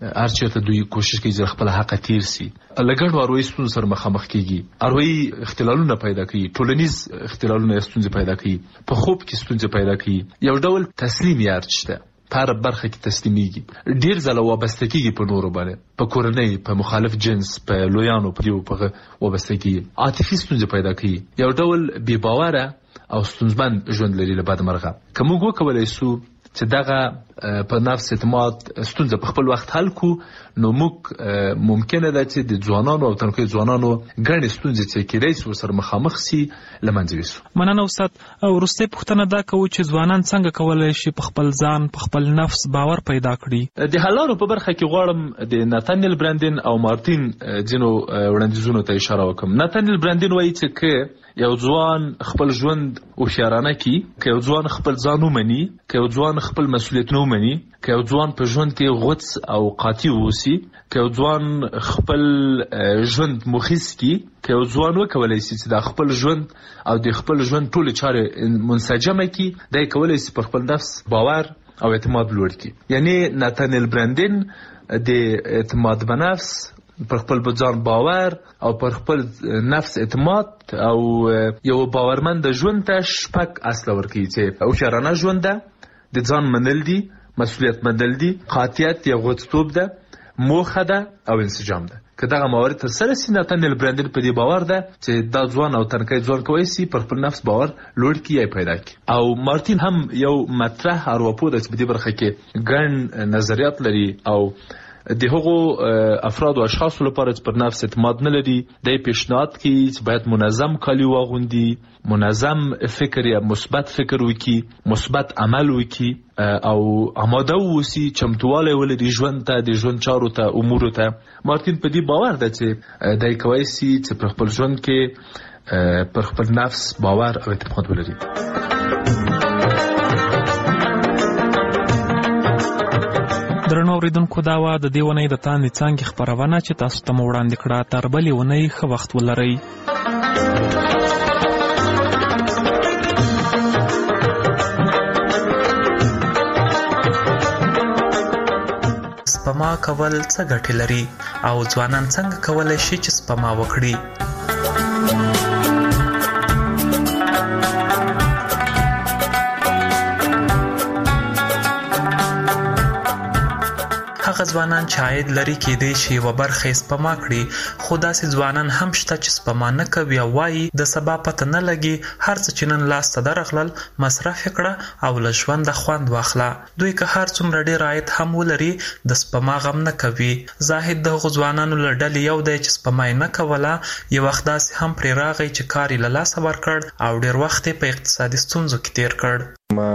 هر چېرته دوی کوشش کوي چې خپل حق تیر سي. له ګڼو اروایي ستونزو سره مخامخ کېږي. اروایي اختلالونه پیدا کوي، ټولنیز اختلالونه ستونزې پیدا کوي، په خوب کې ستونزې پیدا کوي. یو ډول تسلیم یار شته، په هر برخه کې تسلیمیږي، ډیر ځله وابسته کېږي په نورو باندې، په کورنۍ، په مخالف جنس، په لویانو په دیو په وابسته کېږي. عاطفي ستونزې پیدا کوي، یو ډول بې باوره او ستونزمن ژوند لري. له بدمرغه که موږ وکولی سو چې دغه په نفس اعتماد ستونزه په خپل وخت حل کو، نو موږ ممکنه ده چې د ځوانانو او تنکي ځوانانو ګڼې ستونزې چې کېدای سي ورسره مخامخ سي له منځه یوسو. مننه استاد. وروستۍ پوښتنه دا کوو چې ځوانان څنګه کولی شي په خپل ځان، په خپل نفس باور پیدا کړي؟ د حل لارو په برخه کې غواړم د ناتانیل برانډین او مارتین ځینو وړاندیزونو ته اشاره وکړم. ناتانیل برانډین وایي چې که یو ځوان خپل ژوند هوښیارانه کړي، که یو ځوان خپل ځان ومني، که یو ځوان خپل مسؤلیتونه ومني، که یو ځوان په ژوند کې غوڅ او قاطع واوسي، که یو ځوان خپل ژوند مخیس کړي، که یو ځوان وکولی سي چې د خپل ژوند او د خپل ژوند ټولې چارې منسجمه کړي، دی کولی سي پر خپل نفس باور او اعتماد لوړ کړي. یعنی ناتانیل برانډین د اعتماد په نفس، پر خپل ځان باور او پر خپل نفس اعتماد او یو باورمند ژوند ته 6 اصل ورکوي چې هوښیارانه ژوند ده، د ځان منل دي، مسؤلیت منل دي، قاطعیت یا غوڅتوب ده، موخه ده او انسجام ده. که دغه موارد تر سره سي، ناتانیل برانډین په دې باور ده چې دا ځوان او تنکی ځوان کولی سي پر خپل نفس باور لوړ کړي یا پیدا کړي. او مارتین هم یو مطرح ارواپوه ده چې په دې برخه کې ګڼ نظریات لري او د هغو افراد او اشخاصو لپاره چې پر نفس اعتماد نه لري، دی پیشنهاد کوي چې باید منظم کالي واغوندي، منظم فکر یا مثبت فکر وکړي، مثبت عمل وکړي او آماده واوسي، چمتوالی ولري ژوند ته، د ژوند چارو ته، امورو ته. مارتین په دې باور ده چې دی کولی سي چې پر خپل ژوند کې پر خپل نفس باور او اعتماد ولري. درنو اوریدونکو، دا وه د دې اونۍ د تاندې څانګې خپرونه چې تاسو ته مو وړاندې کړه. تر بلې اونۍ ښه وخت ولرئ. سپما کول څه ګټې لري او ځوانان څنګه کولی شي چې سپما وکړي؟ هغه ځوانان چې عاید لري کېدای شي یوه برخه یې سپما کړي، خو داسې ځوانان هم شته چې سپما نه کوي او وایي د سبا پته نه لګي، هر څه چې نن لاس ته درغلل مصرف یې کړه او له ژونده خوند واخله. دوی که هر څومره ډېر عاید هم ولري، د سپما غم نه کوي. زاهد د هغو ځوانانو له ډلې یو دی چې سپما یې نه کوله، یو وخت داسې هم پرې راغی چې کار یې له لاسه ورکړ او ډېر وخت یې په اقتصادي ستونزو کې تیر کړ. ما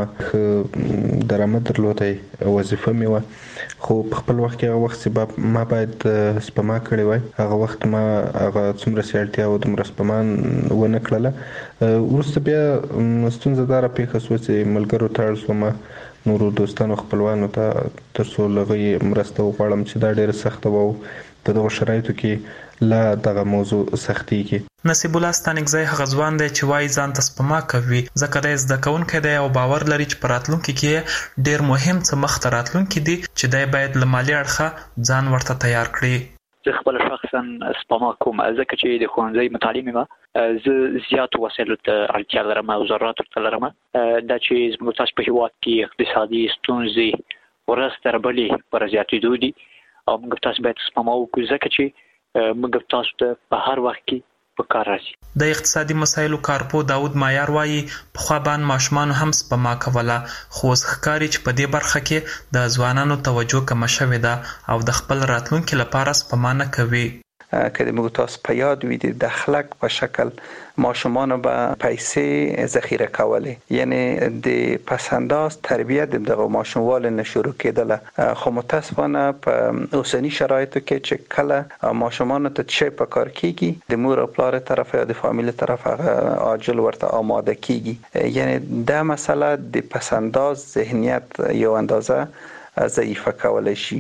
ښه درآمد درلودی، وظیفه مې وه، خو په خپل وخت کې هغه وخت چې ما باید سپما کړې وای، هغه وخت ما هغه څومره چې اړتیا وه دومره سپما ونه کړله. وروسته بیا ستونزه دا راپېښه شوه چې ملګرو ته اړ شوم، نورو دوستانو خپلوانو ته، تر څو له هغوی مرسته وغواړم چې دا ډېره سخته وه او په دغو شرایطو کې لا دغه موضوع سختېږي. نصیب الله ستانکزی هغه ځوان دی چې وایي ځان ته سپما کوي، ځکه دی زده کوونکی دی او باور لري چې په راتلونکي کې ډېر مهم څه مخته راتلونکي دي چې دی باید له مالي اړخه ځان ورته تیار کړي. زه خپل شخصا سپما کوم، ځکه چې د ښوونځي متعلم یم، زه زیاتو وسایلو ته اړتیا لرم او ضروراتو ته لرم. دا چې زموږ تاسو په هېواد کې اقتصادي ستونزې ورځ تر بلې پر زیاتېدو دي او موږ تاسو باید سپما وکړو، ځکه چې موږ تاسو ته په هر وخت کې په کار راځي. د اقتصادي مسایلو کارپو داود مایار وایي پخوا باندې ماشومانو هم سپما کوله، خو اوس ښکاري چې په دې برخه کې د ځوانانو توجه کمه شوې ده او د خپل راتلونکي لپاره سپما نه کوي. که د موږ تاسو په یاد وي د دخلک په شکل ماشومانو به پیسې ذخیره کولې، یعنی د پسنداز تربیت دغه ماشوموالو نه شروع کېدله، خو متاسفانه په اوسني شرایطو کې چې کله ماشومانو ته څه په کار کېږي، د مور او پلار طرف یا د فامیل طرف هغه عاجل ورته آماده کېږي. یعنی دا مسله د پسنداز ذهنیت یو اندازه ضعیفه کولای شي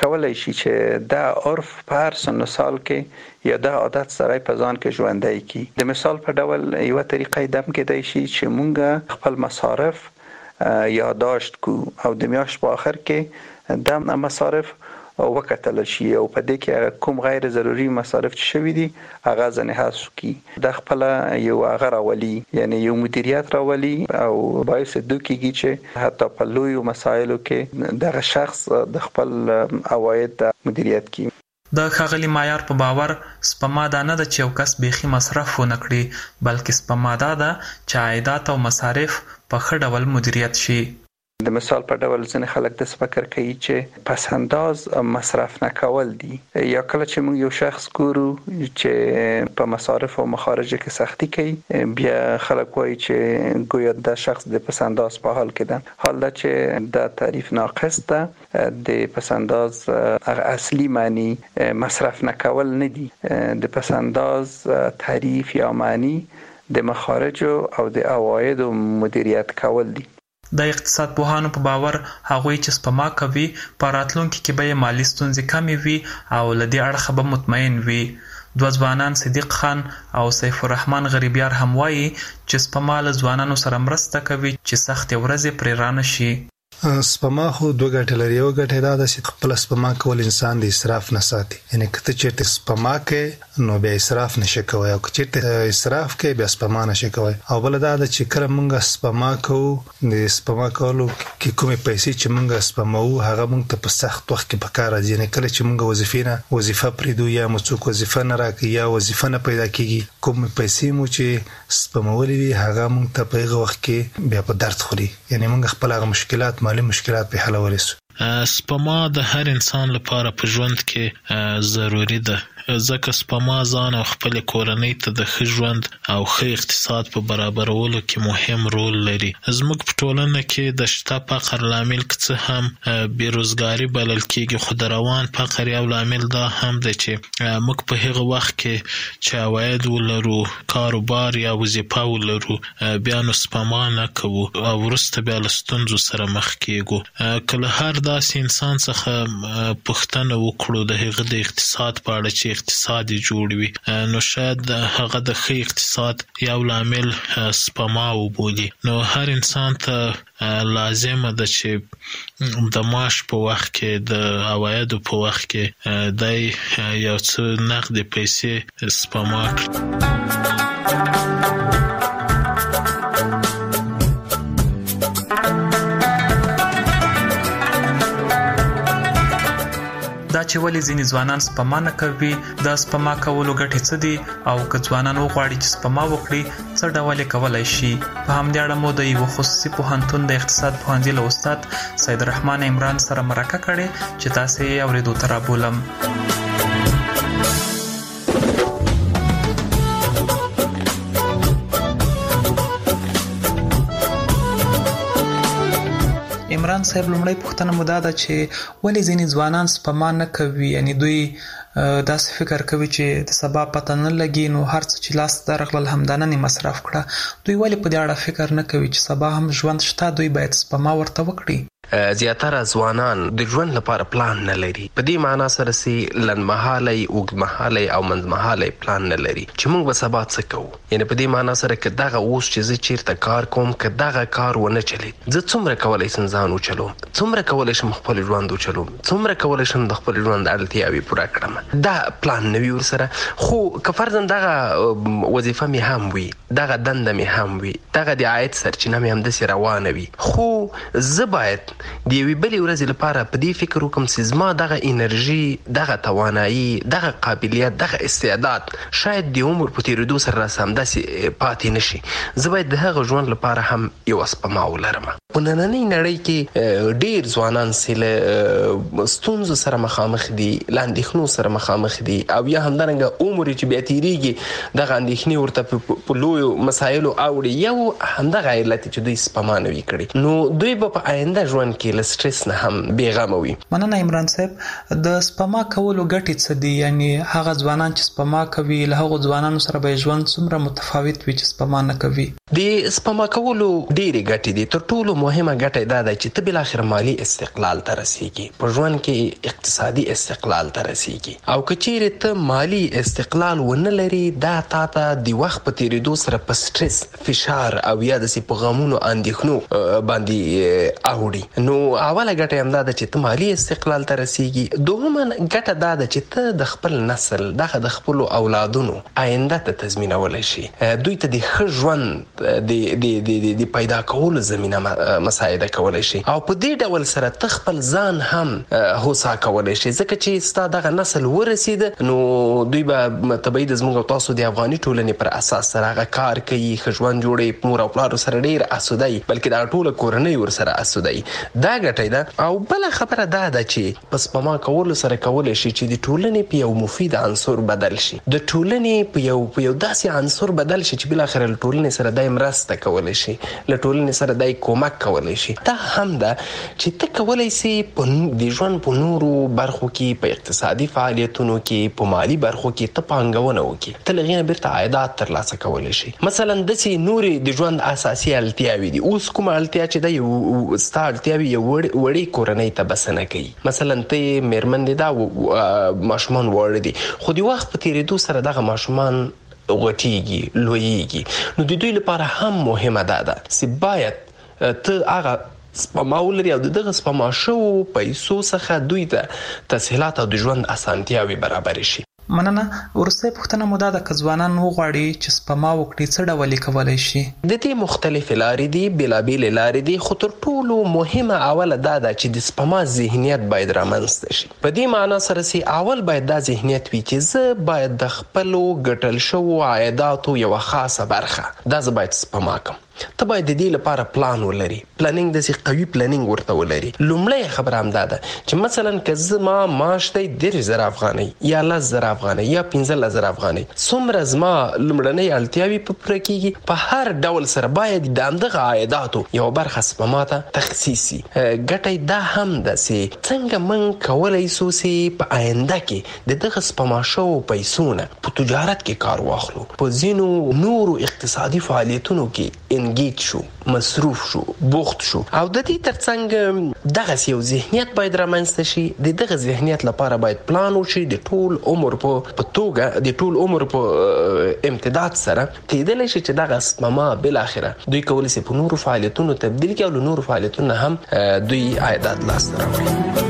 چې دا عرف په هر سن سال کې یا دا عادت سره په ځان کې ژوندی کی. د مثال په ډول یو طریقه دم کېدای شي چې مونږ خپل مصارف یادداشت کو او د میاشت په آخر کې د مصارف وکتل شي او په دې کې کوم غیر ضروري مصارف چې شوي دي هغه ځنه حذف کی د خپل یو هغه راولي یعنی یو مدیریت راولي او باعث دوکیږي چې حتی په لوی مسایلو کې دغه شخص د خپل عواید مدیریت کوي. د ښاغلي معیار په باور سپما دا نه ده چې یو کس بیخي مصرف ونه کړي، بلکې سپما دا ده چې عایدات او مصارف په ښه ډول مدیریت شي. د مثال په ډول ځینې خلک د فکر کوي چې پس انداز مصرف نه کول دي، یا کله چې موږ یو شخص ګورو چې په مصارف او مخارج کې سختی کوي بیا خلک وایي چې ګویا د شخص د پس انداز په حال کې ده، حال دا چې د تعریف ناقص ده. د پس انداز اصلي معنی مصرف نه کول نه دي، د پس انداز تعریف یا معنی د مخارج او د عواید مدیریت کول دي. د اقتصاد پوهانو په باور هغوی چې سپما کوي په راتلونکي کې به یې مالي ستونزې کمې وي او له دې اړخه به مطمئن وي. دوه ځوانان صدیق خان او سیف الرحمن غریبیار هم وایي چې سپما له ځوانانو سره مرسته کوي چې سختې ورځې پرې رانه شي. سپما خو دوه ګټې لري. یو ګټه دا ده چې خپل سپما کول انسان د اسراف نه ساتي، یعنی کته چې سپما کوي نو بیا اسراف نشي کوي، او چې اسراف کوي بیا سپما نشي کوي. او بل دا ده چې کله موږ سپما کوو د سپما کولو کې کومې پیسې چې موږ سپماو هغه موږ ته په سخت وخت کې پکار راځي، یعنی کله چې موږ وظیفه پریدو یا مو څوک وظیفه نه راکړي یا وظیفه نه پیدا کیږي، کومې پیسې مو چې سپمولې وي هغه موږ ته په هغه وخت کې بیا په درد خوري، یعنی موږ خپل هغه مشکلات مالی مشکلات په حل ورسو. سپما د هر انسان لپاره په ژوند کې ضروری ده، ځکه سپما ځان او خپل کورنۍ ته د ښه ژوند او ښه اقتصاد په برابرولو کې مهم رول لري. زموږ په ټولنه کې د شته فقر لامل که څه هم بیروزګاري بلل کېږي، خو د روان فقر یو لامل دا هم ده چې موږ په هغه وخت کې چې عواید ولرو، کاروبار یا وظیفه ولرو، بیا نو سپما نه کوو او وروسته بیا له ستونزو سره مخ کېږو. که له هر داسې انسان څخه پوښتنه وکړو د هغه د اقتصاد په اړه چې اقتصاد جوړ وي، نو شاید هغه د ښه اقتصاد یو لامل سپما وبولي. نو هر انسان ته لازمه ده چې د معاش په وخت کې د عوایدو په وخت کې دی یو څه نقدې پیسې سپما کړي. دا چې ولې ځینې ځوانان سپما نه کوي، د سپما کولو ګټې څه دي، او که ځوانان وغواړي چې سپما وکړي څه ډول یې کولی شي. په همدې اړه مو د یوه خصوصي پوهنتون د اقتصاد پوهنځي له استاد سید الرحمن عمران سره مرکه کړې چې تاسې یې اورېدو ته رابولم. عمران صاحب، لومړی پوښتنه مو دا ده چې ولې ځینې ځوانان سپما نه کوي، یعنی دوی داسې فکر کوي چې د سبا پته نه لګي نو هر څه چې لاس ته درغلل همدا نن یې مصرف کړه. دوی ولې په دې اړه فکر نه کوي چې سبا هم ژوند شته، دوی باید سپما ورته وکړي؟ زیاتره ځوانان د ژوند لپاره پلان نه لري، په دې معنا سره چې لنډمهالی، اوږدمهالی او منځمهالی پلان نه لري چې موږ به سبا څه کوو. یعنی په دې معنا سره که دغه اوس چې زه چیرته کار کوم که دغه کار ونه چلید، زه څومره کولی شم ځان وچلوم، څومره کولی شم خپل ژوند وچلوم، څومره کولی شم د خپل ژوند اړتیاوې پوره کړم. دا پلان نه وي ورسره. خو که فرضاً دغه وظیفه مې هم وي، دغه دنده مې هم وي، دغه د عاید سرچینه مې همداسې روانه وي، خو زه باید د یوې بلې ورځې لپاره په دې فکر وکړم چې زما دغه انرژي، دغه توانایي، دغه قابلیت، دغه استعداد شاید د عمر په تېرېدو سره راسه همداسې پاتې نه شي. زه باید د هغه ژوند لپاره هم یوه سپما ولرم. په نننۍ نړۍ کې ډېر ځوانان چې له ستونزو سره مخامخ دي، له اندېښنو سره مخامخ دي، او یا همدارنګه عمر چې بیا تېرېږي دغه اندېښنې ورته په لویو مسایلو اوړي. یو همدغه علت چې دوی سپما نه وي کړې، نو دوی به په آینده ژوند کې له سټرس نه هم بېغمه وي. مننه عمران صاحب. د سپما کولو ګټې څه دي؟ یعنی هغه ځوانان چې سپما کوي له هغو ځوانانو سره به ژوند څومره متفاوت وي چې سپما نه کوي؟ د سپما کولو ډېرې ګټې دي. تر ټولو مهمه ګټه دا ده چې ته بالاخره مالی استقلال ته رسیږي، په ژوند کې اقتصادي استقلال ته رسیږي. او که چیرې ته مالی استقلال ونه لري، دا تا ته د وخت په تیریدو سره په سټرس، فشار او یا داسې په غمونو اندېښنو باندې اوړي. نو اوله ګټه هم دا ده چې ته مالی استقلال ته رسیږي. دوهمه ګټه دا ده چې ته د خپل نسل دغه د خپلو اولادونو آینده ته تضمینولی شي، دوی ته د ښه ژوند د پیدا کولو زمینه مساعده کولی شي. او په دې ډول سره ته خپل ځان هم هوسا کولی شي، ځکه چې ستا دغه نسل ورسېده نو دوی به طبیعي د زموږ او تاسو د افغاني ټولنې پر اساس سره هغه کار کوي، ښه ژوند جوړوي، مور او پلارو سره ډېر اسوده وي، بلکې دا ټوله کورنۍ ورسره اسوده وي. دا ګټه ده. او بله خبره دا ده چې په سپما کولو سره کولی شي چې د ټولنې په یو مفید عنصر بدل شي، د ټولنې په یو داسې عنصر بدل شي چې بالاخره له ټولنې سره دای مرسته کولی شي، له ټولنې سره دای کومک کولی شي. دا هم ده چې ته کولی سي د ژوند په نورو برخو کې، په اقتصادي فعالیتونو کې، په مالی برخو کې ته پانګونه وکړي، ته له هغې نه بیرته عایدات ترلاسه کولی شي. مثلا داسې نورې د ژوند اساسي اړتیاوې دي. اوس کومه اړتیا چې ده ستا اړتیاوې یو وړې کورنۍ ته بسنه کوي. مثلا ته یې مېرمن دې دا ماشومان واړه دي، خو د وخت په تیریدو سره دغه ماشومان غټیږي، لویږي. نو د دوی لپاره هم مهمه ده چې باید ته هغه سپما ولري او دغه سپما شوو پیسو څخه دوی ته تسهیلات او د ژوند اسانتیاوې برابر شي. مننه. وروستۍ پوښتنه مو دا ده که ځوانان وغواړي چې سپما وکړي څه ډول یې کولی شي؟ د دې مختلفې لارې دي، بېلابېلې لارې دي، خو تر ټولو مهمه اوله دا ده چې د سپما ذهنیت باید رامنځته شي. په دې معنا سره چې اول باید دا ذهنیت وي چې زه باید د خپلو ګټل شوو عایداتو یوه خاصه برخه دا زه باید سپما کړم. ته باید د دې لپاره پلان ولري، پلانینګ داسې قوي پلانینګ ورته ولري. لومړی خبره هم دا ده چې مثلا که زما معاش دی 10,000 افغانۍ یا 10,000 افغانۍ یا 15,000 افغانۍ، څومره زما لومړنۍ اړتیاوې په پوره کېږي، په هر ډول سره باید د همدغه عایداتو یوه برخه سپما ته تخصیص شي. ګټه دا هم ده چې څنګه موږ کولی سو چې په آینده کې د دغه سپما شوو پیسو نه په تجارت کې کار واخلو، په ځینو نورو اقتصادي فعالیتونو کې انګیج شو، مصروف شو، بوخت شو. او د دې ترڅنګ دغه یو ذهنیت باید رامنځته شي. د دغه ذهنیت لپاره باید پلان وشي د ټول عمر په توګه، د ټول عمر په امتداد سره کېدلی شي چې دغه سپما بالاخره دوی کولی شي په نورو فعالیتونو تبدیل کړي او له نورو فعالیتونو هم دوی عایدات لاسته راوړي.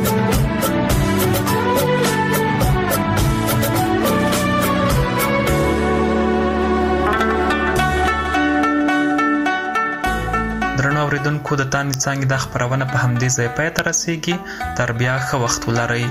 اوریدونکو د تانې څانګې دا خپرونه په همدې ځای پای ته رسیږي. تر بیا ښه وخت ولرئ.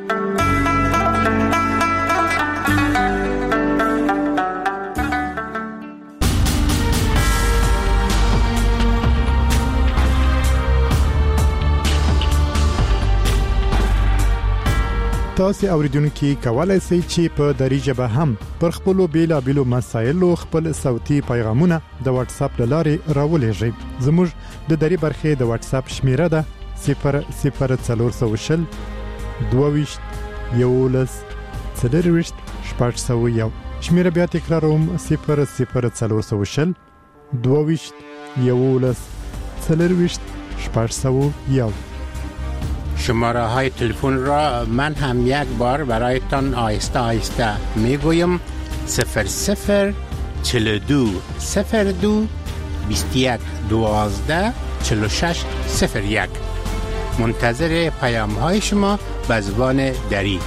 تاسو اوریدونکو کولای شئ چې په دری ژبه هم پر خپل بیلابېلو مسایلو خپل صوتي پیغامونه د واتس اپ لارې راولېږئ. زموږ د دری برخې د واتس اپ شمیره ده 00420 22 11 40 801. شمیره بیا تکراروم 00420 22 11 40 801. شماره های تلفن را من هم یک بار برایتان آهسته آهسته میگویم 00 42 02 21 12 46 01. منتظر پیام های شما به زبان دری.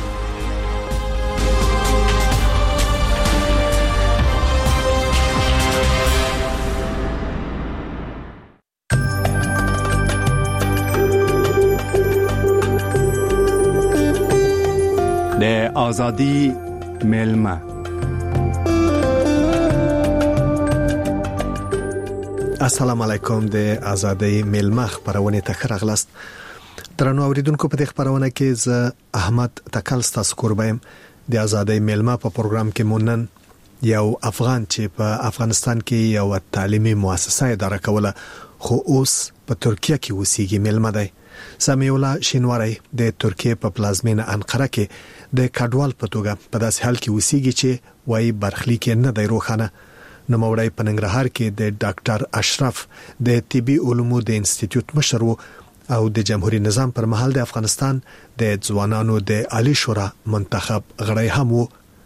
د آزادی ملما. السلام علیکم. د آزادی ملما خبرونه ته خرغلست. درنو اوریدونکو په خبرونه کې ز احمد تکل ستاسو قربایم. د آزادی ملما په پروګرام کې مونن یو افغان چې په افغانستان کې یو تعلیمي مؤسسه اداره کوله خو اوس په ترکیه کې اوسېږي ملما دی. سمیولا شینواری د ترکیه په پلازمینه انقره کې د کډوال په توګه په داسې حال کې اوسېږي چې وایي برخلیک نه دی روښانه. نوموړی په ننګرهار کې د ډاکټر اشرف د طبي علومو د انسټیټیوټ مشر وو او د جمهوریت نظام پر مهال د افغانستان د ځوانانو د عالی شورا منتخب غړی هم وو.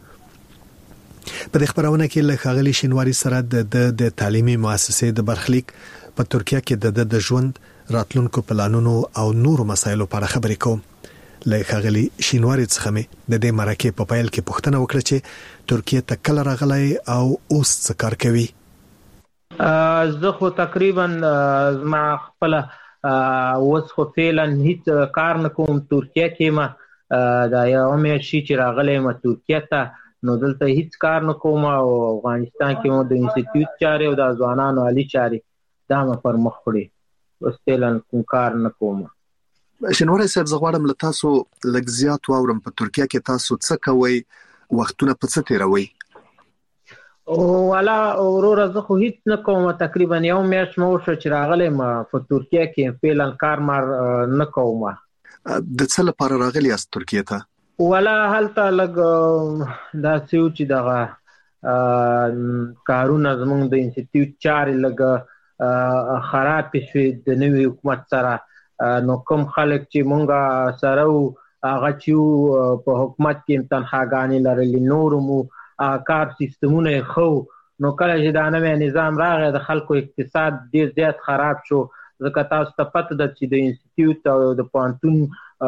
په دې خبرونه کې له ښاغلي شینواری سره د تعلیمي مؤسسې د برخلیک په ترکیه کې د ژوند راتلونکو پلانونو او نورو مسایلو په اړه خبرې کوم. له ښاغلي شینواری څخه مې د دې مرکه په پیل کې پوښتنه وکړه چې ترکیه ته کله راغلی او اوس څه کار کوي. زه خو تقریبا ما خپل اوس خو فعلا هیڅ کار نه کوم ترکیه کې. ما دا یو مې شي چې راغلی ما ترکیه ته، نو دلته هیڅ کار نه کوم او افغانستان کې مو د انسټیټیوټ چارې او د ځوانانو عالی چارې دا ما پر مخ وړي، اوس فعلا کوم کار نه کوم. شینواری صاحب زه غواړم له تاسو لږ زیات واورم په ترکیه کې تاسو څه کوئ، وختونه په څه تیروئ؟ والا وروره زه خو هیڅ نه کوم، تقریبا یو میاشت مو شو چې راغلم په ترکیه کې، فعلا کار مار نه کوم. د څه لپاره راغلی یاست ترکیه ته؟ والا هلته لږ داسې و چې دغه کارونه زموږ د انسټیټیوټ چارې لږ خرابې شوې د نوي حکومت سره، نو کوم خلک چې مونږ سره وو هغه چې په حکومت کې تنخواګانې لرلې، نورو مو کار سیستمونه یې ښه، نو کله چې دا نوی نظام راغی د خلکو اقتصاد ډېر زیات خراب شو، ځکه تاسو ته پته ده چې د انسټیټیوټ او د پوهنتون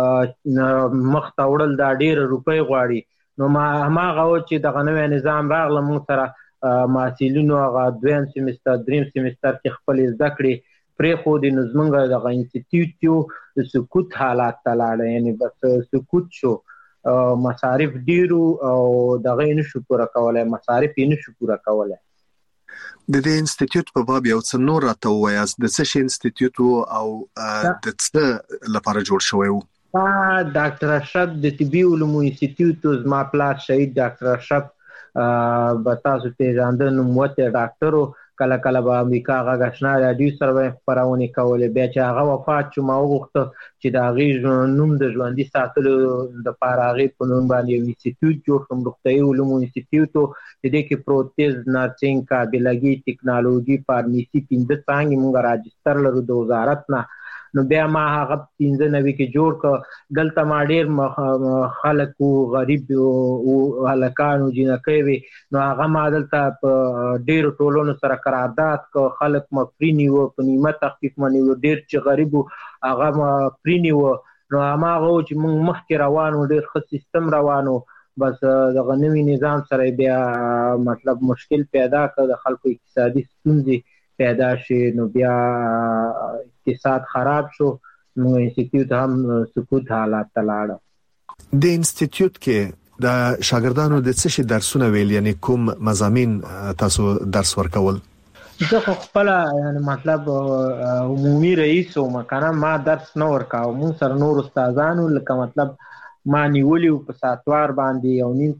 مخ ته وړل دا ډېره روپۍ غواړي. نو هماغه و چې دغه نوی نظام راغله مونږ سره محصلینو هغه دویم سیمستر دریم سیمستر کې خپلې زده کړې پرېښودې، نو زمونږ دغه انسټیټیوټ یو د سکوت حالات ته لاړه، یعنې بس سکوت شو، مصارف ډېرو او دغه یې نشو پوره کولی، مصارف یې نشو پوره کولی. د دې انسټیټیوټ په باب یو څه نور راته ووایاست، د څه شي انسټیټیوټ و او د څه لپاره جوړ شوی و؟ ډاکټر اشرف د طبي علومو انسټیټیوټ، زما پلار شهید ډاکټر اشرف به تاسو پیژانده نوموتی ډاکټر و، کله کله به امریکا غږ اشنا راډیو سره به خپرونې کولې. بیا چې هغه وفات شو ما وغوښته چې د هغې نوم د ژوندي ساتلو دپاره هغې په نوم باندې یو انسټیټیوټ جوړ کړم، روغتیایي علومو انسټیټیوټ و، د دې کې پروتیز، نرسنګ، قابلګي، ټکنالوژي، فارمیسي 5 څانګې مونږ راجستر لرو د وزارت نه. نو بیا ما هغه 95 کې جوړ کړ. دلته ما ډېر خلک وو، غریب وو، هلکان وو، جینکۍ وې، نو هغه ما دلته په ډېرو ټولنو سره قرارداد کړ، خلک ما فري نیوه، په نیمه تخفیف ما نیوه، ډېر چې غریب وو هغه ما فري نیوه. نو هماغه و چې موږ مخکې روان وو، ډېر ښه سیستم روان وو، بس دغه نوي نظام سره بیا مطلب مشکل پیدا کړ، د خلکو اقتصادي ستونزې پیدا شي، نو بیا اقتصاد خراب شو، نو انسټیټیوټ هم سکوت حالات ته لاړه. د انسټیټیوټ کې د شاګردانو د څه شي درسونه ویل، یعنی کوم مضامین تاسو درس ورکول؟ زه خو خپل یعنی مطلب عمومي رئیس وم، کنه ما درس نه ورکاوه، مونږ سره نور استادانو لکه مطلب ما نیولي په ساتوار باندې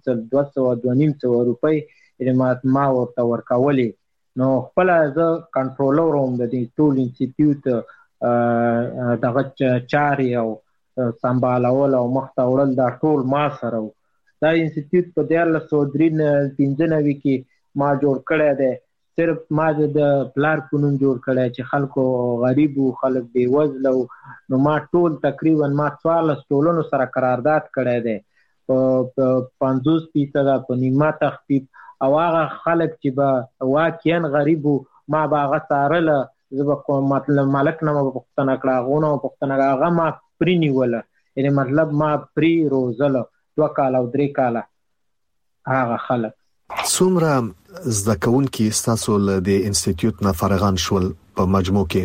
1.5 روپۍ ما ورته ورکولې. نو خپل زه کنټرولر وم د دې ټول انسټیټیوټ دغه چارې او سمبالول او مخ ته وړل دا ټول ما سره و. دا انسټیټیوټ په 1995 کې ما جوړ کړی دی، صرف ما د پلار په نوم جوړ کړی چې خلکو غریب و، خلک بېوزله و، نو ما ټول تقریبا ما 14 ټولنو سره قرارداد کړی دی په 50% په نیمه تخفیف، او هغه خلک چې به واقعا غریب و ما به هغه څارله، زه به مطلب ملک نه به پوښتنه کړه، هغو نه به پوښتنه کړه، هغه ما پرې نیوله، یعنې مطلب ما پرې روزله 2 کاله او 3 کاله هغه خلک. څومره زده کوونکي ستاسو له د انسټیټیوټ نه فارغان شول په مجموع کې؟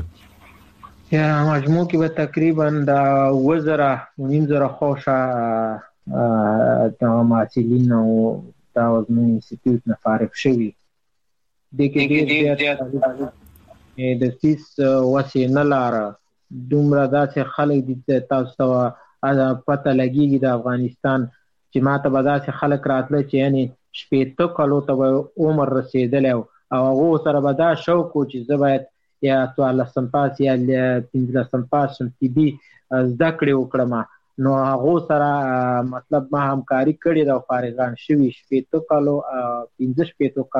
مجموع کې به تقریبا د 9,000 خوشه محصلین او دا زموږ انسټیټیوټ نه فارغ شوي. دې کې ډېر د فیس وسې نه لاره، دومره داسې خلک دي تاسو ته پته لګېږي د افغانستان چې ما ته به داسې خلک راتله چې یعنې 80 کالو ته به عمر رسېدلی او هغو سره به دا شوق و چې زه باید یا 14 پاس یا 15 پاس طبي زده کړې وکړم، نو هغو سره مطلب ما همکاري کړې ده او فارغان شوي 80 کالو 15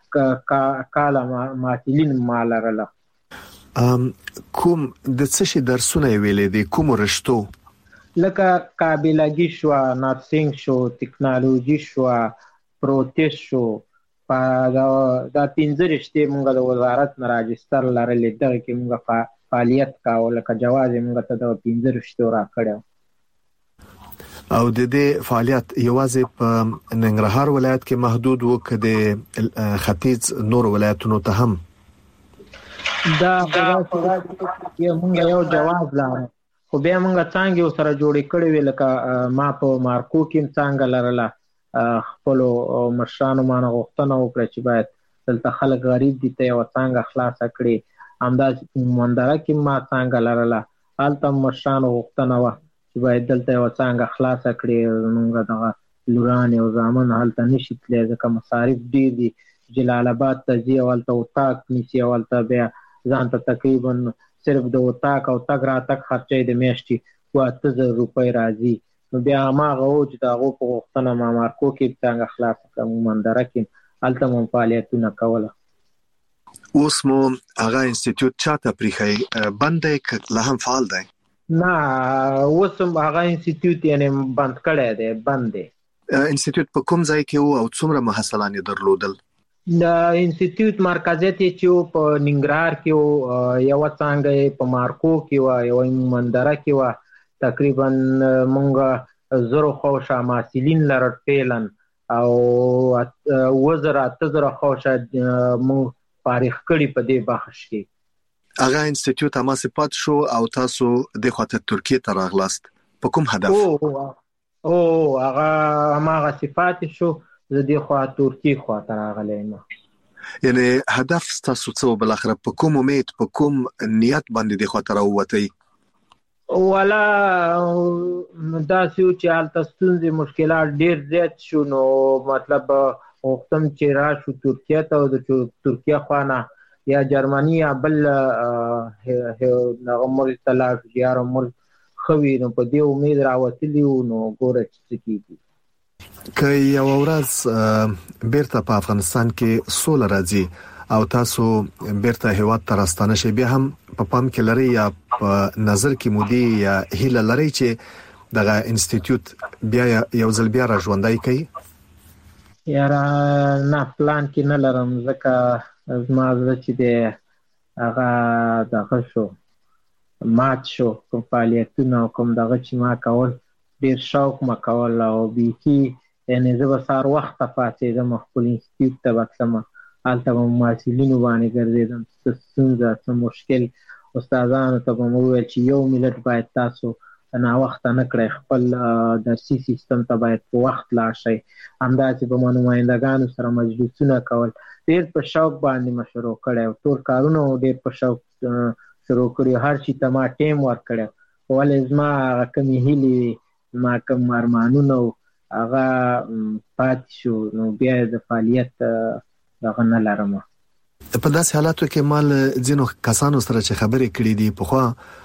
کال معتلین ما لرله. کوم د څه شي درسونه ویلې دي کوم رشتو لکه قابلګي شو، نرسنګ شو، ټیکنالوژي شو، پروتز شو. دا 15 رشتې موږ د وزارت نه راجستر لرلې، دغه کې موږ فعالیت کاوه، لکه جواز موږ ته د 15 رشتو راکړو. او د دې فعالیت یوازې په ننګرهار ولایت کې محدود و که د ختیځ نور ولایتونو ته هم؟ دا موږ یو جواز لرو، خو بیا موږ څنګه سره جوړې کړې وې، لکه ما په مارکو کې څنګه لرله، خپل مشرانو ما نه غوښتنه وکړه چې باید دلته خلک غریب دي ته یو څنګه خلاصه کړي. همداسې مندره کې ما څنګه لرله، هلته مشرانو غوښتنه وه چې باید دلته یو څنګه خلاصه کړي. موږ دغه لوران او زامن هلته نشي تللی ځکه مصارف ډېر دي. جلال آباد ته ځي او هلته اتاق نیسي او هلته بیا ځان ته تقریبا صرف د اتاق او تګ راتګ خرچه د میاشتې 8000 روپۍ راځي. نو بیا هماغه و چې د هغو په غوښتنه ما مارکو کې څنګه خلاصه کړم، مندره کې هلته مو فعالیتونه کوله. اوس مو هغه انسټیټیوټ چاته پریښی بند دی که لا هم فعال دی؟ نه، اوس هم هغه انسټیټیوټ یعنې بند کړی دی، بند دی. انسټیټیوټ په کوم ځای کې و او څومره محصلان یې درلودل؟ د انسټیټیوټ مرکزیت یې چې په ننګرهار کې و، یوه څانګه یې په مارکو کې وه، یوه مندره کې وه. تقریبا مونږ 1000 خوشه محصلین لرل فعلا، او 8000 خوشه مونږ فارغ کړي په دې بخش کې. هغه انسټیټیوټ هماسې پات شو او تاسو د خواته ترکیه ته راغلاست، په کوم هدف؟ هغه هماغه صفات شو، زه دې خوا ترکیه خواته راغلی یم. یعنې هدف ستاسو څه و بالاخره؟ په کوم امید، په کوم نیت باندې دې خواته راووتئ؟ والا داسې و چې هلته ستونزې مشکلات ډېر زیات شو، نو مطلب غوښتم چې راشو ترکیه ته، او د ترکیه خوا نه یا جرمني یا بل هغه ملک ته لاړ شو چې یاره ملک ښه وي. نو په دې امید راوتلي وو، نو ګوره چې څه کېږي. که یوه ورځ بیرته په افغانستان کې سوله راځي او تاسو بیرته هیواد ته راستانه شئ، بیا هم په پام کې لرئ یا په نظر کې مودي یا هیله لرئ چې دغه انسټیټیوټ بیا یو ځل بیا را ژوندی کوي؟ یاره نه، پلان کې نه لرم، ځکه زما زړه چې دی هغه دغه شو، مات شو. کوم فعالیتونه او کوم دغه چې ما کول ډېر شوق ما کول، او بیخي یعنې زه به سهار وخته پاڅېدم، خپل انسټیټیوټ ته به تلم، هلته به محصلینو باندې ګرځېدم، څه ستونزه څه مشکل استادانو ته به مو وویل چې یو ملت باید تاسو ناوخته نه کړئ، خپل درسي سیستم ته باید په وخت لاړ شئ. همداسې به ما نمایندګانو سره مجلسونه کول، ډېر په شوق باندې ما شروع کړی، ټول کارونه ډېر په شوق شروع کړي، هر شي ته ما ټیم ورکړی. ولې زما هغه کومې هیلې وي، ما کوم ارمانونه هغه پاتې شو، نو بیا د فعالیت دغه نه لرم. په داسې حالاتو کې ما له ځینو کسانو سره چې خبرې کړې دي پخوا،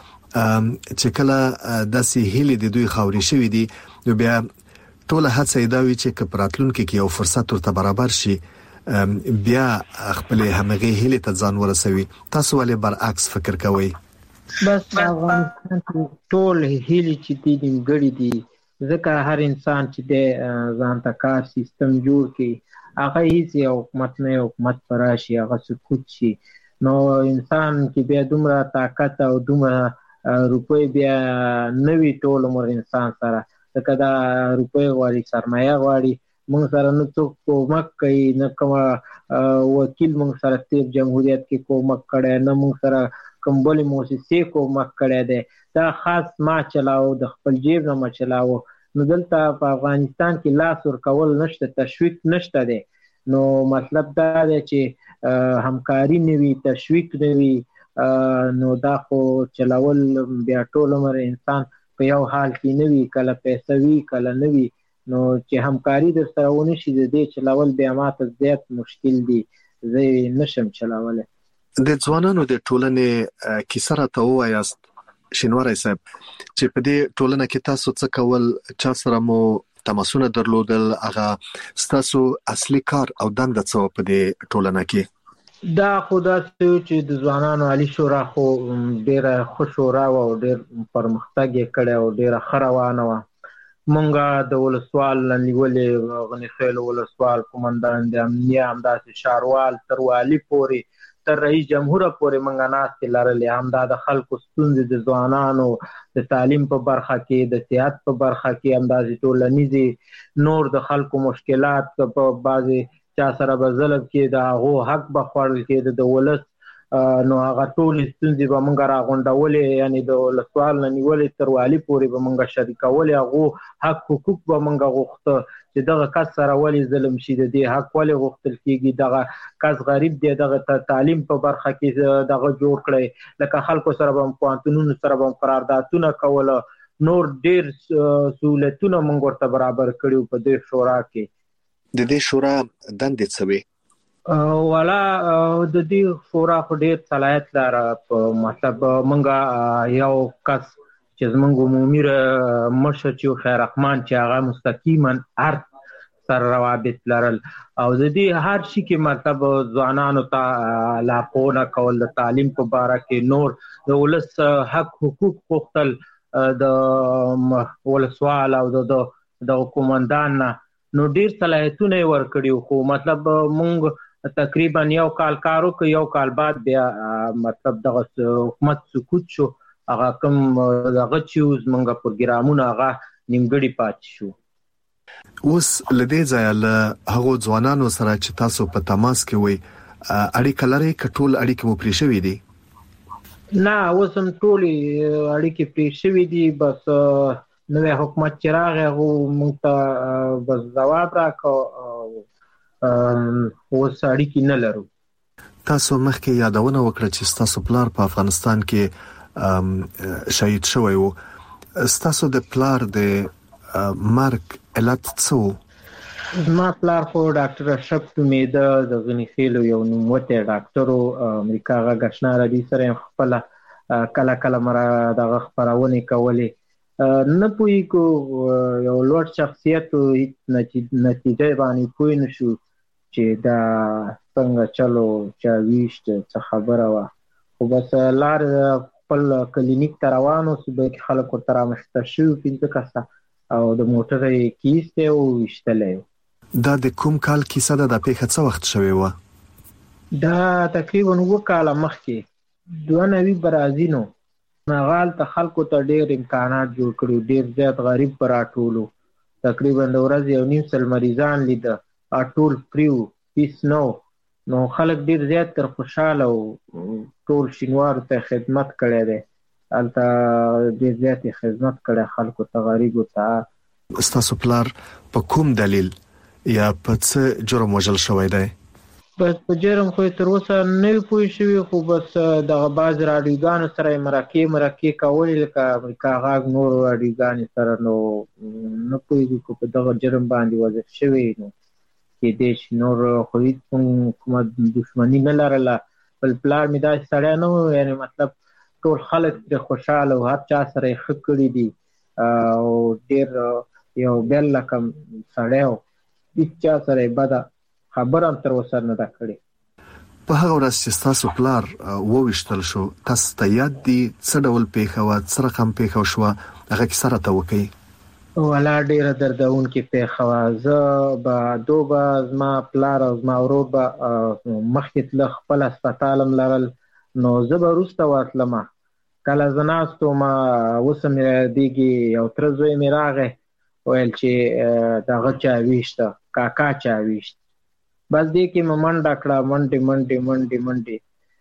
چې کله داسې هیلې د دوی خاورې شوي دي، نو بیا ټوله هڅه یې دا وي چې که په راتلونکي کې یو فرصت ورته برابر شي بیا خپلې همغې هیلې ته ځان ورسوي. تاسو ولې برعکس فکر کوئ؟ بس افغانستان کې ټول هیلې چې دي نیمګړې دي، ځکه هر انسان چې دی ځان ته کار سیستم جوړ کړي، هغه هیڅ یو حکومت نه یو حکومت به راشي هغه سقوط شي، نو انسان کې بیا دومره طاقت او دومره روپۍ بیا نه وي ټول عمر انسان سره، ځکه دا روپۍ غواړي، سرمایه غواړي. موږ سره نه څوک کومک کوي، نه کوم وکیل موږ سره تیر جمهوریت کې کومک کړی، نه موږ سره کوم بلې مؤسسې کومک کړی دی. دا خاص ما چلاو، د خپل جیب نه ما چلاو. نو دلته په افغانستان کې لاس ورکول نشته، تشویق نشته دی. نو مطلب دا دی چې همکاري نه وي، تشویق نه وي، نو دا خو چلول بیا ټول عمر انسان په یو حال کې نه وي، کله پیسه وي کله نه وي. نو چې همکاري در سره ونه شي، د دې چلول بیا ماته زیات مشکل دي، زه نشم چلولی. د ځوانانو د ټولنې کیسه راته ووایاست شینواری صاحب، چې په دې ټولنه کې تاسو څه کول، چا سره مو تماسونه درلودل، هغه ستاسو اصلي کار او دنده څه په دې ټولنه کې؟ دا خدا چې د ځوانانو عالی شورا خو ډیره خوشوره او ډیر پرمختګ یې کړی او ډیره خروانه و. مونږه د ولسوال نیولې غنی خیل ولسوال قومندان د امنیه همداسې شاروال تر والی پورې تر رئیس جمهور پورې مونږه ناستې لرلې. همدا د خلکو ستونزې د ځوانانو د تعلیم په برخه کې، د صحت په برخه کې، همداسې ټولنیزې نور د خلکو مشکلات په بعضې چا سره به ظلم کې د هغو حق به خوړل کېده د ولس، نو هغه ټولې ستونزې به مونږ راغونډولې، یعنې د ولسوال نه نیولې تر والي پورې به مونږ شریکولې. هغو حق حقوق به مونږ غوښته چې دغه کس سره ولې ظلم شي، د دې حق ولې غوښتل کېږي، دغه کس غریب دی، دغه تعلیم په برخه کې دغه جوړ کړی، لکه خلکو سره به هم پوهنتونونو سره به هم قراردادونه کوله، نور ډېر سهولتونه مونږ ورته برابر کړي په دې شورا کې. د دې شورا دندې څه وې؟ والا د دې شورا خو ډېر صلاحیت لري. په مطلب مونږ یو کس چې زمونږ عمومي مشر چې خیر رحمان چې هغه مستقیما هر سره روابط لرل او د دې هر شي کې مطلب ځوانانو ته لارښوونه کول، د تعلیم په باره کې، نور د ولس حق حقوق غوښتل د ولسوال او د قومندان نه، نو ډېر صلاحیتونه یې ورکړي. خو مطلب مونږ تقریبا یو کال کار وکړو، یو کال بعد بیا مطلب دغه حکومت سقوط شو، هغه کوم دغه چې زمونږ پروګرامونه هغه نیمګړي پاتې شو. اوس له دې ځایه له هغو ځوانانو سره چې تاسو په تماس کې وئ اړیکه لرئ که ټول اړیکې مو پرې شوي دي؟ نه، اوس هم ټولې اړیکې پرې شوي دي. بس نوی حکومت چې راغی هغو موږ ته بس ځواب راکړ، اوس اړیکې نه لرو. تاسو مخکې یادونه وکړه چې ستاسو پلار په افغانستان کې شهید شوی و. ستاسو د پلار د مرګ علت څه و؟ زما پلار خو ډاکټر اشرف نومېده، د غني خیلو یو نوموتی ډاکټر و. امریکا غږ اشنا رادیو سره خپله کله کله مره دغه خپرونې کولې. نه پوهېږو، یو لوړ شخصیت و، هېڅ نتیجه باندې پوه نه شو چې دا څنګه چلو چا ویشت څه خبره وه. خو بس لار خپل کلینیک ته روان و، صبح کې خلک ورته رامخته شوي 5 کسه او د موټر یې کیستی او ویشتلی و. دا د کوم کال کیسه ده؟ دا پیښه څه وخت شوې وه؟ دا تقریبا 2 کاله مخکې 92 برازینو. هغه هلته خلکو ته ډېر امکانات جوړ کړي، ډېر زیات غریب په راټولو. تقریبا د ورځې 1.5 مریضان لیده، ټول فری و، هېڅ نه و. نو خلک ډېر زیات تر خوشحاله و، ټول شینوارو ته خدمت کړی دی، هلته ډېر زیات یې خدمت کړی خلکو ته، غریبو ته. ستاسو پلار په کوم دلیل یا په څه جرم وژل شوی دی؟ بس په جرم خو یې تر اوسه نه وي پوه شوي، خو بس دغه بعض راډیوګانو سره یې مرکې کولې، لکه امریکا غږ نورو راډیوګانې سره. نو نه پوهېږو که په دغه جرم باندې وضع شوی، نو کېدای شي نور خو هېڅ کومه دښمني نه لرله. بل پلار مې داسې سړی نه و، یعنې مطلب ټول خلک پرې خوشحاله او هر چا سره یې ښه کړي دي او ډېر یو بل لکه سړی و، هېڅ چا سره یې بده خبره هم تر اوسه نه ده کړې. په هغه ورځ چې ستاسو پلار وویشتل شو، تاسو ته یاد دي څه ډول پیښه وه، څه رقم پیښه شوه؟ هغه کیسه راته وکړئ. والا ډېره دردونکې پیښه وه. زه به دوبه زما پلار او زما ورور به مخکې تله، خپل هسپتال هم لرل، نو زه به وروسته ورتلم. کله زه ناست وم، اوس مې یادېږي یو تره زوی مې راغی، ویل چې دغه چا ویشته، کاکا چا ویشت. بس دې کې مې منډه کړه، منډې.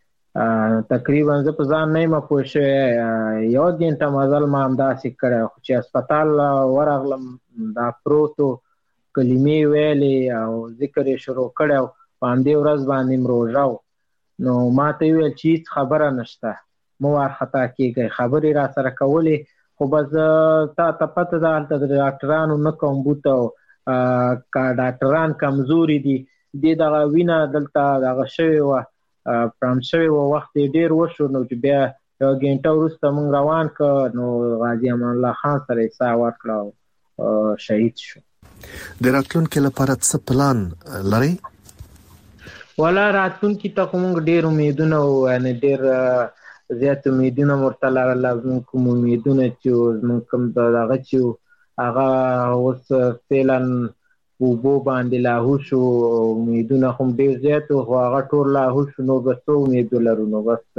تقریبا زه په ځان نه یم پوه شوی، 1 ګنټه مزل ما همداسې کړی. خو چې هسپتال ورغلم، دا پروت و، کلمې ویلې او ذکر یې شروع کړی و. په همدې ورځ باندې م روژه و. نو ما ته یې ویل چې هېڅ خبره نشته، مه وارخطا کېږئ. خبرې را سره کولې، خو بس تا ته پته ده هلته د ډاکټرانو نه کوم بوته و، که ډاکټران کمزوري دي، دې دغه وینه دلته دغه شوې وه، پرمپ شوی و، وخت یې ډېر وشو. نو چې بیا 1 ګنټه وروسته موږ روان کړ، نو غازي امان الله خان سره یې ساه ورکړه او شهید شو. د راتلونکي لپاره څه پلان لري؟ ولا راتلونکي ته کوم ډیر امیدونه او ان ډیر زیات امیدونه مرتلل لازم کوم امیدونه چې موږ کوم دغه چې هغه اوس فعلن وبو باندې لاهو شو امیدونه هم ډیر زیات او هغه ټول لاهو شو نو بس امید لرو نو بس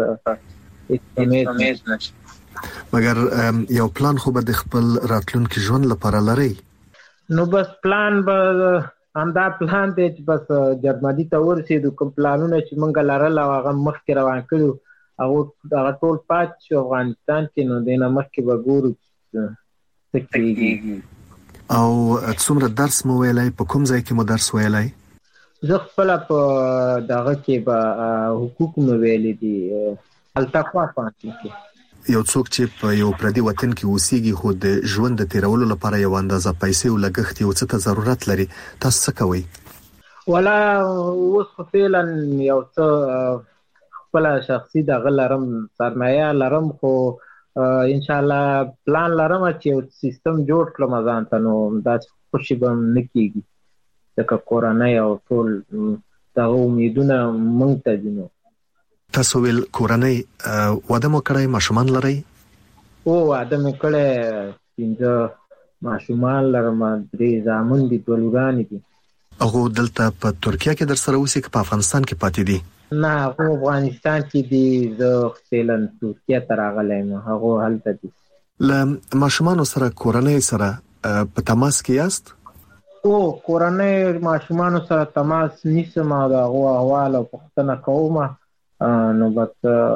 امید مګر یو پلان خو به د خپل راتلونکي ژوند لپاره لري؟ نو بس پلان به همدا پلان دی چې بس جرمني ته ورسېدو کوم پلانونه چې موږ لرل او هغه مخکې روان کړو هغه ټول پات شو افغانستان کې نو دینه مخکې به ګورو څه کېږي. او څومره درس مو ویلی؟ په کوم ځای کې مو درس ویلی؟ زه خپله په دغه کې به حقوق مو ویلی دي التقوا پوهنتون کې. یو څوک چې په یو پردي وطن کې اوسېږي خو د ژوند د تیرولو لپاره یو اندازه پیسې او لګښت یو څه ته ضرورت لري، تاسو څه کوئ؟ ولا اوس خو فعلا یو څه خپل شخصي دغه لرم سرمایه لرم خو ان شاء الله پلان لرم چې یو سیستم جوړ کړم ځان ته نو دا خوشي به نه کېږي ځکه کورنۍ او ټول دغه امیدونه موږ ته دي. نو تاسو ویل کورنۍ واده مو کړی، ماشومان لرئ؟ او واده مې کړی 5 ماشومان لرم، 3 زامن دي، 2 لورانې دي. هغه دلته په ترکیه کې در سره اوسې که په افغانستان کې پاتې دي؟ نه هغه افغانستان کې دي، زه فعلا ترکیه ته راغلی یم، هغه هلته دي. له ماشومانو سره کورنۍ سره په تماس کې یاست؟ او کورنۍ ماشومانو سره تماس نیسم او د هغو احوال او پوښتنه کوم نو بس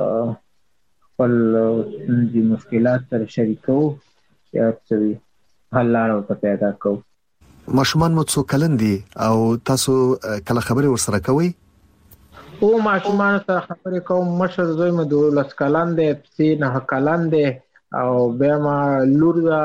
خپل مشکلات سره شریکو یا څه حل لاره ورته پیدا کوو. ماشومان مو څو کلن دي او تاسو کله خبرې ورسره کوئ؟ او ماشومان سره خبرې کوم، مشر زوی مې 12 کلن دی، پسې 9 کلن دی او بیا ما لور دا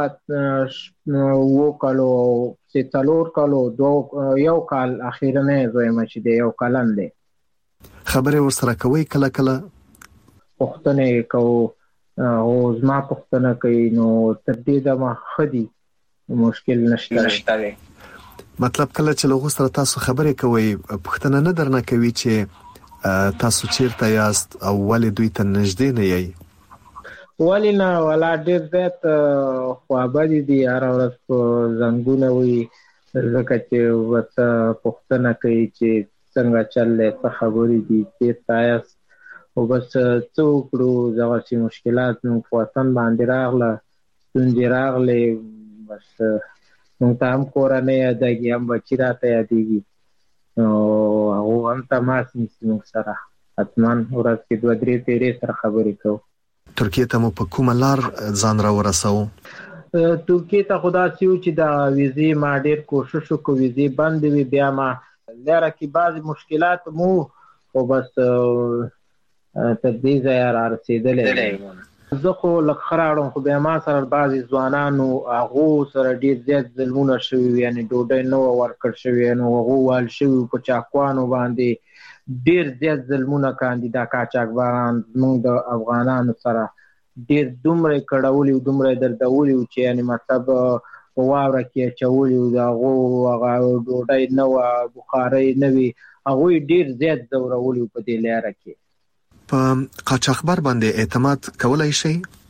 9 کالو، پسې 4 کالو، 1 کال اخیرنی زوی مې چې دی 1 کلن دی. خبرې ورسره کوئ کله کله؟ پوښتنې کوو او زما پوښتنه کوي نو تر دې دمه ښه دي، مشکل نشته. مطلب کله چې له هغو سره تاسو خبرې کوئ پوښتنه نه درنه کوي چې تاسو چیرته یاست او ولې دوی ته نږدې نه یئ؟ ولې نه، ولا ډېر زیات خوابدي دي، هره ورځ په زنګونه وي ځکه چې ورته پوښتنه کوي چې څنګه چل دی، څه خبرې دي، چېرته یاست او بس څه وکړو. دغسې مشکلات موږ په وطن باندې راغله، ستونزې راغلې، بس موږ ته هم کورنۍ یادېږي، هم بچي راته یادېږي نو هغو هم تماس نیسي موږ سره، حتما ورځ کې 2-3 پیرې سره خبرې کوو. ترکیې ته مو په کومه لار ځان راورسوو؟ ترکیې ته خو داسې و چې د ویزې ما ډېر کوشش وکړو، ویزې بندې وې، بیا ما لاره کې بعضې مشکلات مو خو بس تر دې ځایه را رسېدلی دی. زه خو لږ ښه راوړم خو بیا ما سره بعضې ځوانانو هغو سره ډېر زیات ظلمونه شوي وي، یعنې ډوډۍ نه وه ورکړ شوې نو هغو وهل شوي په چاقوانو باندې ډېر زیات ظلمونه کاندي. دا قاچاقبران زموږ د افغانانو سره ډېر دومره یې کړولي وو، دومره یې دردولي وو چې یعنې مطلب په واوره کې اچولي وو، د هغو هغه ډوډۍ نه وه، بخارۍ نه وي، هغوی ډېر زیات ځورولي وو په دې لاره کې. په قاچاقبر باندې اعتماد کولی شئ؟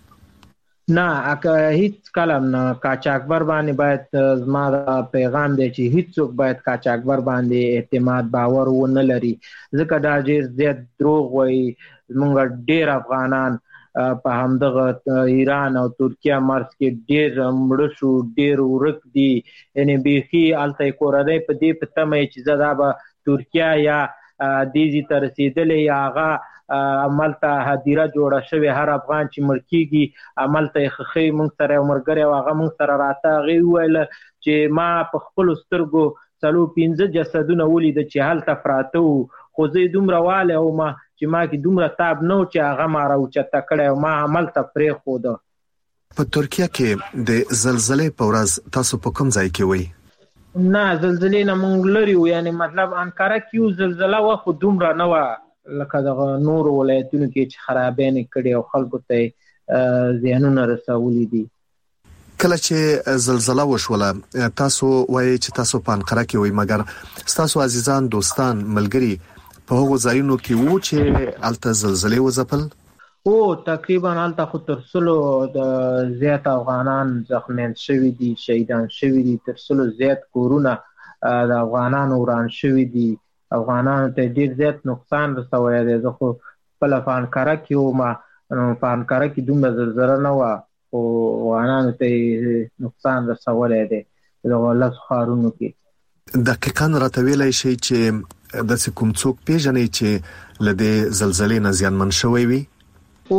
نه هیڅ کله نه. قاچاقبر باندې باید زما دا پیغام دی چې هیڅوک باید قاچاقبر باندې اعتماد باور ونه لري ځکه دا ډېر زیات دروغ وایي. زموږ ډېر افغانان په همدغه ایران او ترکیه مرز کې ډېر مړه شو، ډېر ورک دي، یعنې بیخي هلته یې کورنۍ په دې په تمه چې زه دا به ترکیه یا دې ځای ته رسېدلی یا هغه عملته هدیره جوړه شوې، هر افغان چې مړ کېږي عملته یې خښوي. موږ سره یو ملګری او هغه موږ سره راته، هغې وویله چې ما په خپلو سترګو 4-5 جسدونه ولیده چې هلته پراته وو، خو زه یې دومره والی وم چې ما کې دومره تاب نه و چې هغه ما راوچته کړی او ما هملته پرېښوده. په ترکیه کې د زلزلې په ورځ تاسو په کوم ځای کې وئ؟ نه زلزلې نه موږ لرې وو، یعنې مطلب انقره کې یو زلزله وه خو دومره نه وه لکه دغه نورو ولایتونو کې چې خرابیانې کړي او خلکو ته زیانونه رسولي دي. کله چې زلزلہ وشوله تاسو وایي چې تاسو په انقره کې وي، مګر تاسو عزیزان دوستان ملګري په هغو ځایونو کې وو چې الته زلزلې وځپل؟ او تقریبا الته خو تر سلو د زیات افغانان زخمیان شوي دي، شهیدان شوي دي، تر سلو زیات کورونه د افغانانو وران شوي دي، افغانانو ته ډیر زیات نقصان رسوي دی. زه خو خپل په انقره کې وم، په انقره کې دومره زلزله نه وه او افغانانو ته نقصان رسولی دی دغه 10 ښارونو کې. دقیقاً راته ویلی شئ چې داسې کوم څوک پیژنئ چې له دې زلزلې نه زیانمن شوی وي؟ او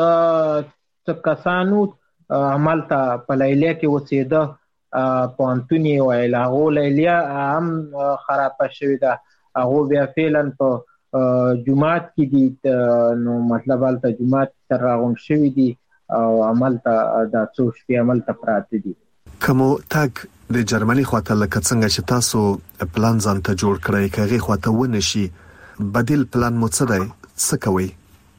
څه کسانو همالته په لیلیه کې اوسېده، پوهنتون یې ویل، هغو لیلیه هم خرابه شوې ده، هغو بیا فعلا په جومات کې دي، نو مطلب هلته جومات سره راغونډ شوي دي او همالته دا څو شپې همالته پراته دي. که مو تګ د جرمني خواته لکه څنګه چې تاسو پلان ځان ته جوړ کړئ، که هغې خواته ونه شي بدیل پلان مو څه دی؟ څه کوئ؟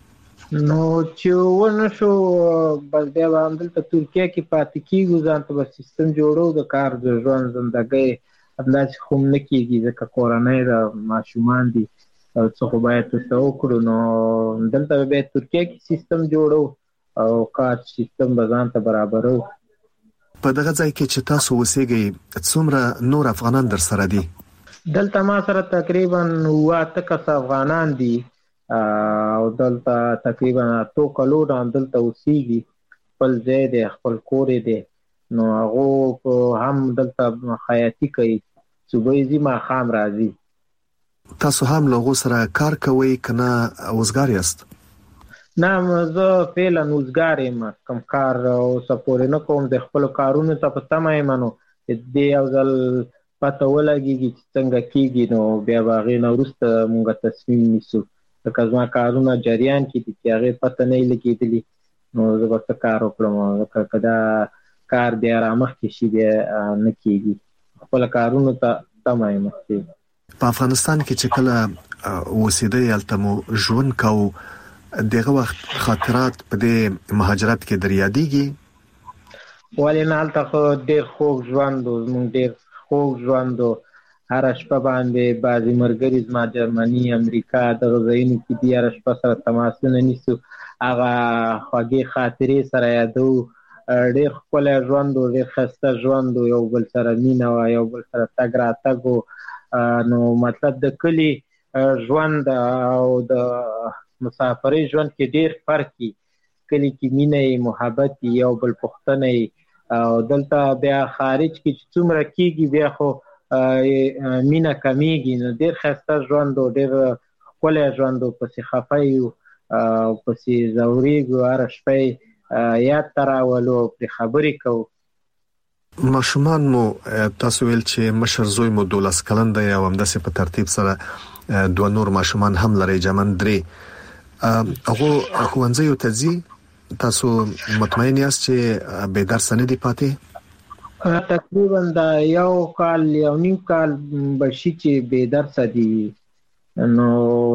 نو چې ونه شو بس بیا به همدلته ترکیه کې پاتې کېږو، ځان ته به سیستم جوړو د کار د ژوند زندګۍ. همداسې خو هم نه کېږي ځکه کورنۍ د ماشومان دي او څه خو باید ورته وکړو. نو دلته به بیا ترکیه کې سیستم جوړو او کار سیستم به ځان ته برابرو. په دغه ځای کې چې تاسو اوسېږئ څومره نور افغانان در سره دي؟ دلته ما سره تقریبا 8 کس افغانان دي او دلته تقریبا 8 کلونه دلته اوسېږي، خپل ځای دی، خپل کور دی، نو هغه هم دلته خیاطي کوي، صبح ځي ماښام راځي. تاسو هم له هغو سره کار کوئ که نه وزګار یاست؟ نه، زه فعلا وزګار یم، کوم کار اوسه پورې نه کوم، د خپلو کارونو ته په تمه یم، نو دې یو ځل پته ولګېږي چې څنګه کېږي نو بیا به هغې نه وروسته مونږ تصمیم نیسو. ځکه زما کارونه جریان کې دي چې هغې پته نه یې لګېدلي، نو زه به څه کار وکړم، ځکه که دا کار بیا رامخکې شي بیا نه کېږي، خپلو کارونو ته تمه یم. په افغانستان کې چې کله اوسېدئ هلته مو ژوند کوو، دغه وخت خاطرات په دې مهاجرت کې در یادېږي؟ ولې نه، هلته خو ډېر خوږ ژوند و، زموږ ډېر خوږ ژوند و. هره شپه باندې بعضې ملګري زما جرمني، امریکا دغه ځایونو کې دي، هره شپه سره تماسونه نیسو، هغه خوږې خاطرې سره یادو. ډېر ښکلی ژوند و، ډېر ښایسته ژوند و، یو بل سره مینه وه، یو بل سره تګ راتګ و. نو مطلب د کلي ژوند او د مسافرۍ ژوند کې ډېر فرق وي. کلي کې مینه یې، محبت یې، یو بل پوښتنه یې، او دلته بیا خارج کې چې څومره کېږي بیا خو مینه کمیږي. نو ډېر ښایسته ژوند و، ډېر ښکلی ژوند و، پسې خفه یو او پسې ځورېږو، هره شپه یاد ته راولو او پرې خبرې کوو. ماشومان مو تاسو ویل چې مشر زوی مو 12 کلن دی او همداسې په ترتیب سره 2 نور ماشومان هم لري، جمن 3. هغو ښوونځیو ته ځي؟ تاسو مطمئن یاست چې بې درسه نه دي پاتې؟ تقریبا دا یو کال یو نیم کال به شي چې بې درسه دي، نو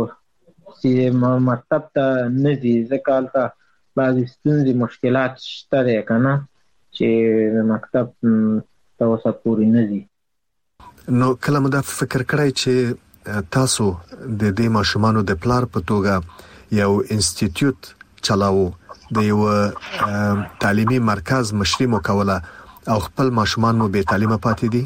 چې مکتب ته نه ځي، ځکه هلته بعضې ستونزې مشکلات شته دی که نه چې مکتب ته اوسه پورې نه ځي. نو کله مو دا فکر کړی چې تاسو د دې ماشومانو د پلار په توګه یو انسټیټیوټ چلاو، د یو تعلیمي مرکز مشري مو کوله او خپل ماشومان مو بې تعلیمه پاتې دي؟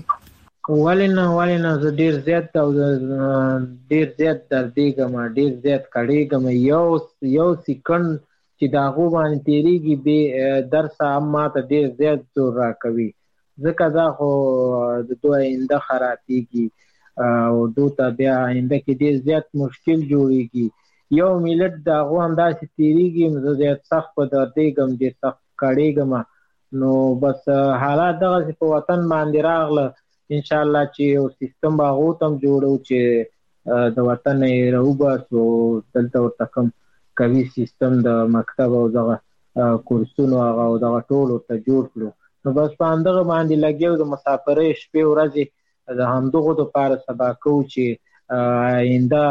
ولې نه، زه ډېر زیات او ډېر زیات دردېږم، ډېر زیات کړېږم. یو سیکنډ چې د هغو باندې تېرېږي بې درسه هم ماته ډېر زیات زور راکوي، ځکه دا خو د دوی آینده خرابېږي او دوی ته بیا آینده کې ډېر زیات مشکل جوړېږي. یو ملت د هغو همداسې تېرېږي، زه زیات سخت په دردېږم، ډېر سخت کړېږم. نو بس حالات دغسې په وطن باندې راغله، انشاءالله چې یو سیستم به هغو ته هم جوړو چې د وطن نه یې راوباسو، دلته ورته کوم قوي سیستم د مکتب او دغه کورسونو هغه او دغه ټول ورته جوړ کړو. نو بس په همدغه باندې لګیا د مسافرۍ شپې ورځې د همدغو دپاره سبا کوو چې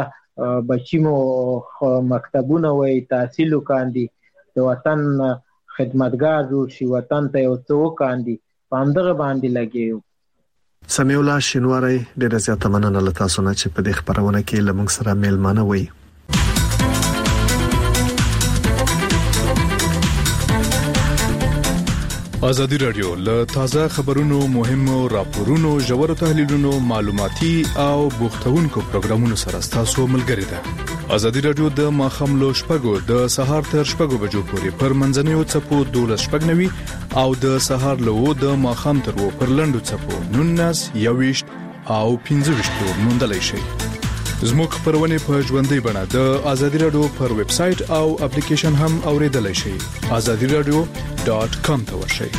آینده بچي مو مکتبونه وایي، تحصیل وکاندي، د وطن خدمتګار جوړ شي، وطن ته یو څه وکاندي، په همدغه باندې لګیو. سمیع الله شینواری ډېر زیاته مننه له تاسو نه چې په دې خبرونه کې لمونږ سره میلمانه وي. ازادي رادیو له تازه خبرونو، مهمو راپورونو، ژورو تحلیلونو، معلوماتي او بوختونکو پروګرامونو سره تاسو ملګری ده. ازادي رادیو د ماخام لو شپږو د سهار تر شپږو بجو پورې پر منځنوي چپو 12:90 او د سهار له و د ماخام تر و پر لندو چپو 19 21 او 15 موندلای شي. زموږ خبرونه په ژوندۍ بڼه د ازادي رادیو پر ویب سټ او اپلیکیشن هم اوریدلای شئ. azadiradio.com ته ورشئ.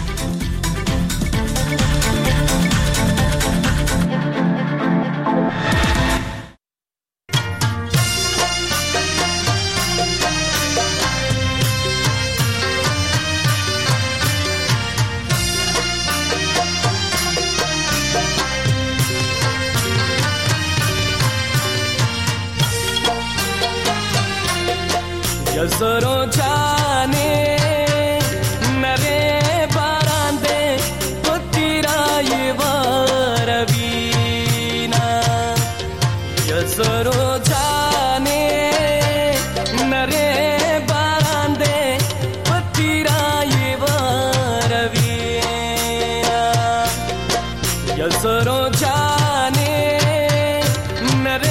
Yazaro jane nare barande putira yevaravina Yazaro jane nare barande putira yevaravina Yazaro jane nare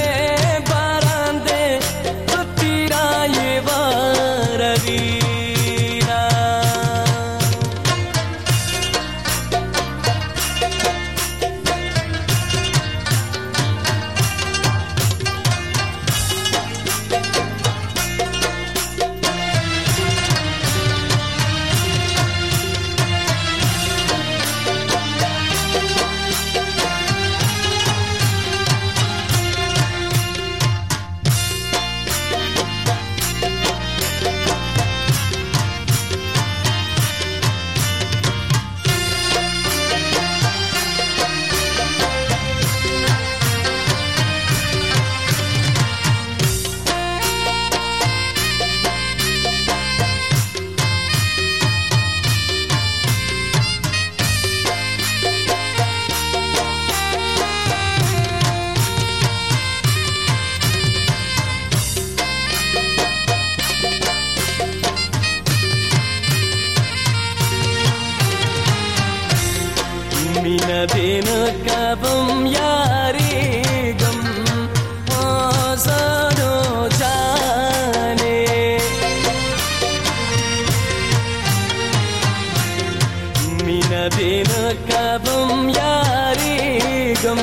bin kabum yari gum azano jane mina bin kabum yari gum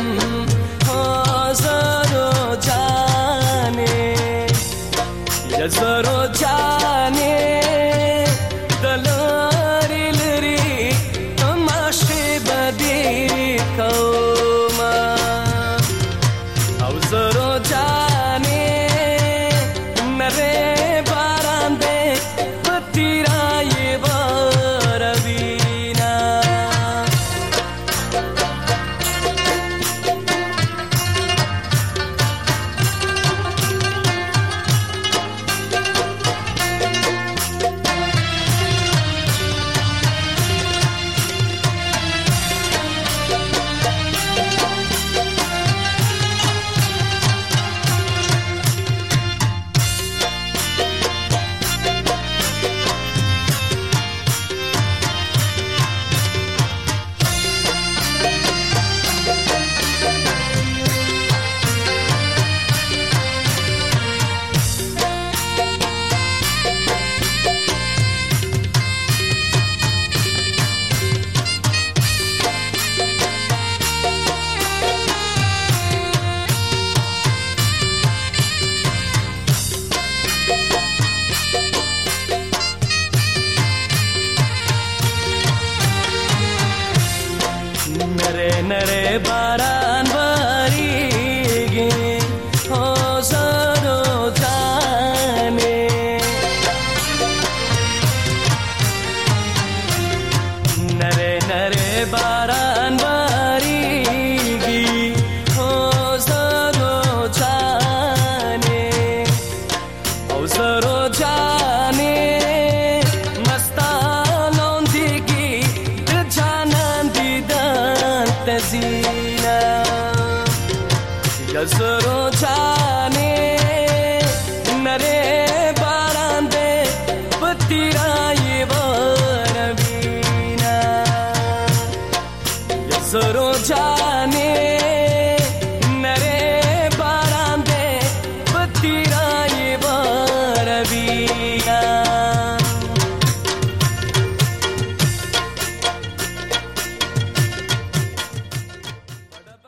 azano jane yazaro jane dalari lari tamashe badi nare baran varige ho zaro jane nare nare baran varige ho zaro jane ho zaro jane masta د زرو چا